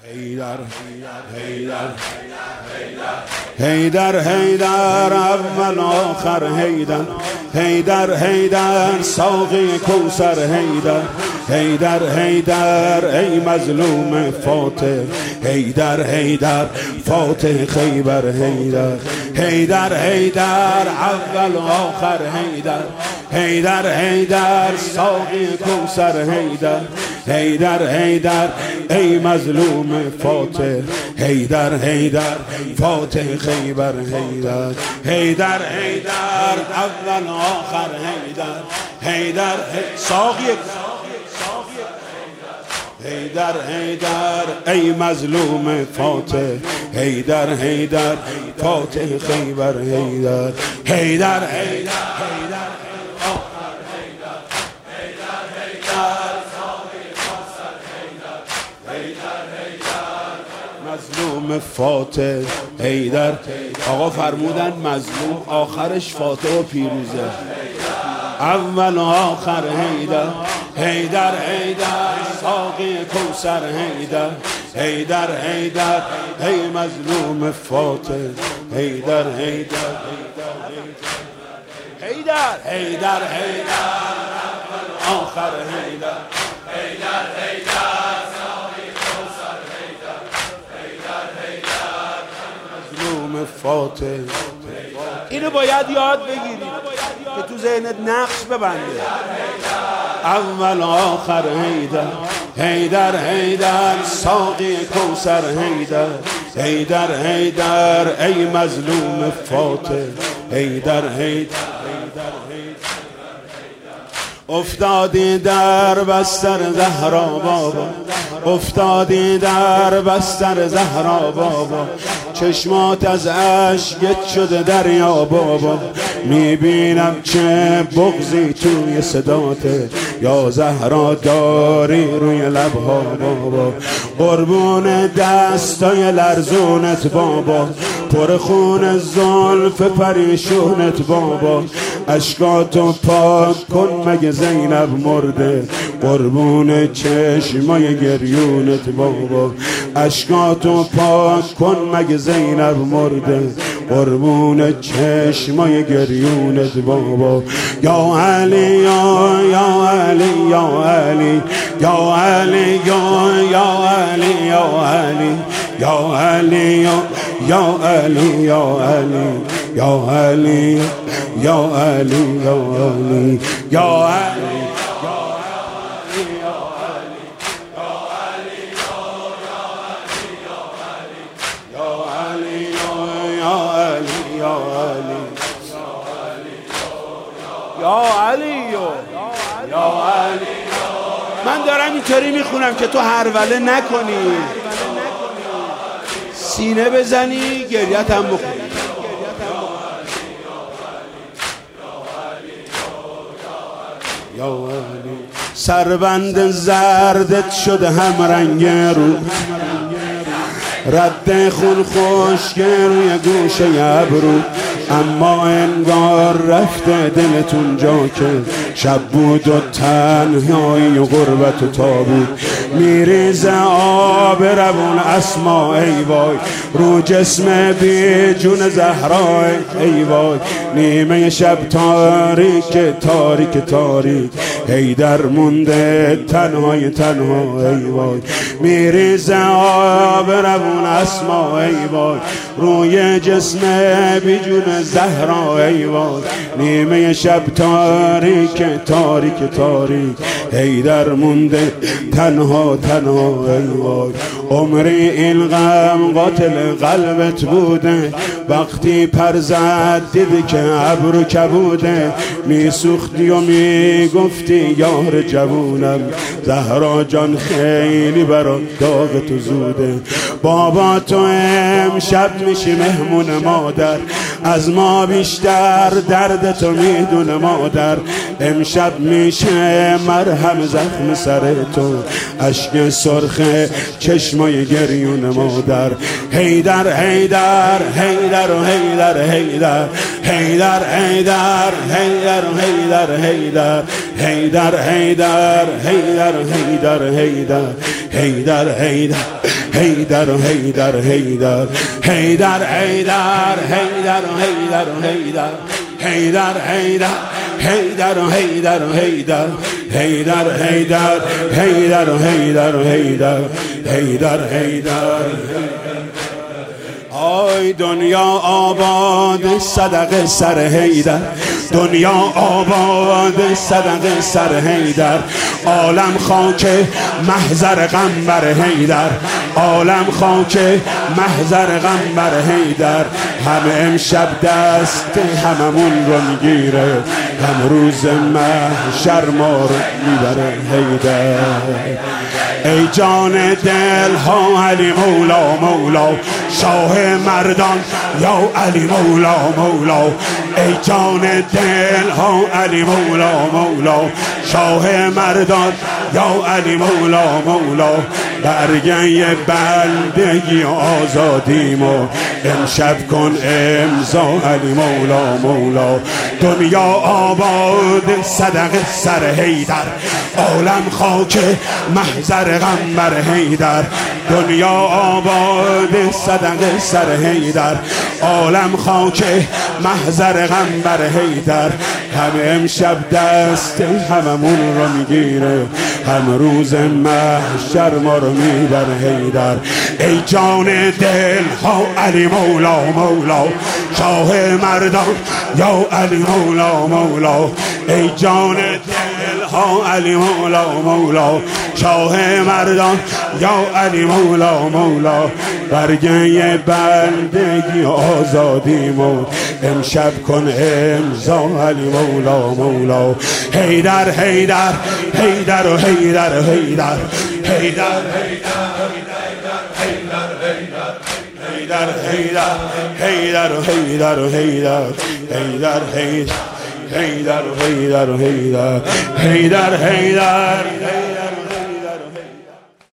حیدر حیدر حیدر اول آخر حیدر حیدر حیدر ساقی کوثر حیدر حیدر حیدر ای مظلوم فاتح حیدر حیدر فاتح خیبر حیدر حیدر حیدر اول آخر حیدر حیدر حیدر ساقی کوثر حیدر حیدر حیدر ای مظلوم فاتح حیدر حیدر فاتح خیبر حیدر حیدر حیدر اول آخر حیدر حیدر ساقی حیدر حیدر ای مظلوم فاتح حیدر حیدر فاتح خیبر حیدر حیدر حیدر مظلوم فاتح حیدر. آقا فرمودن مظلوم آخرش فاتح و پیروزه، اول و آخر حیدر حیدر حیدر ساقی کوثر حیدر حیدر حیدر ای مظلوم فاتح حیدر حیدر حیدر حیدر حیدر آخر حیدر حیدر حیدر ساقی کوثر حیدر حیدر حیدر مظلوم فاتح. اینو باید یاد بگیرید که تو ذهنت نقش ببنده. اول آخر حیدر حیدر حیدر ساقی کوثر حیدر حیدر حیدر ای مظلوم فاتح حیدر حیدر افتادی در بستر زهرا بابا افتادی در بستر زهرا بابا چشمات از اشک شده دریا بابا میبینم چه بغضی توی صداته یا زهرا داری روی لبها بابا قربون دستای لرزونت بابا پر خون زلف پریشونت بابا اشکاتو پاک کن مگه زینب مرده قربون چشمای گریونت بابا اشکاتو پاک کن مگه زینب مرده قربون چشمای گریونت بابا یا علی یا علی یا علی یا علی یا علی یا علی یا علی یا علی یا علی یا علی یا علی یا علی من دارم اینطوری میخونم که تو هروله نکنی، سینه بزنی گریت هم بخونی. سربند زردت شده هم رنگ رو رد خون خشک روی گوشه ابرو اما انگار رفته دلتون جا که شب بود و تنهایی و غربت و تابود میریزه آب روون اسما ای وای رو جسم بی جون زهرا ای وای نیمه شب تاریک تاریک تاریک حیدر مونده تنهای تنها ای وای میریزه آب روون اسما ای وای روی جسم بی جون زهرا ای وای نیمه شب تاریک تاریک تاریک حیدر مونده تنها تنها ای وای عمری این غم قاتل قلبت بوده وقتی پر زد دیدی که ابرو کبوده میسوختی و میگفتی یار جوونم زهرا جان خیلی برات داغ تو زوده بابا تو امشب میشی مهمون مادر از ما بیشتر درد تو میدونه مادر امشب میشه مرهم زخم سر تو اشک سرخ چشمای گریون مادر حیدر حیدر حیدر حیدر و حیدر حیدر حیدر حیدر حیدر و حیدر حیدر حیدر حیدر حیدر حیدر حیدر حیدر حیدر حیدر و حیدر حیدر حیدر حیدر حیدر و حیدر و حیدر حیدر حیدر حیدر و حیدر و حیدر حیدر حیدر حیدر و حیدر و حیدر حیدر حیدر. آی دنیا آباد صدق سر حیدر، دنیا آباد صدق سر حیدر، عالم خاک محضر قنبر حیدر، عالم خاک محضر قنبر حیدر. همه امشب دست هممون رو میگیره، هم روز محشر ما رو میبره حیدر. ای جان دل ها علی مولا مولا، شاه مردان یا علی مولا مولا. ای جان دل ها علی مولا مولا، شاه مردان یا علی مولا مولا. برگه بندگی آزادیمو امشب کن امضا علی مولا مولا. دنیا آباد صدق سر حیدر، عالم خاک محضر قنبر حیدر. دنیا آباد صدق سر حیدر، عالم خاک محضر قنبر حیدر. همه امشب دست هممون رو میگیره، هم روز محشر ما رو میبر حیدر. ای جان دل ها علی مولا مولا، شاه مردان یا علی مولا مولا. ای جان دل ها علی مولا مولا، شاه مردان یا علی مولا مولا. برگه بندگی آزادیمو امشب کن امضا علی مولا مولا. حیدر حیدر حیدر و حیدر حیدر حیدر حیدر حیدر حیدر و حیدر و حیدر حیدر حیدر حیدر و حیدر و حیدر حیدر حیدر حیدر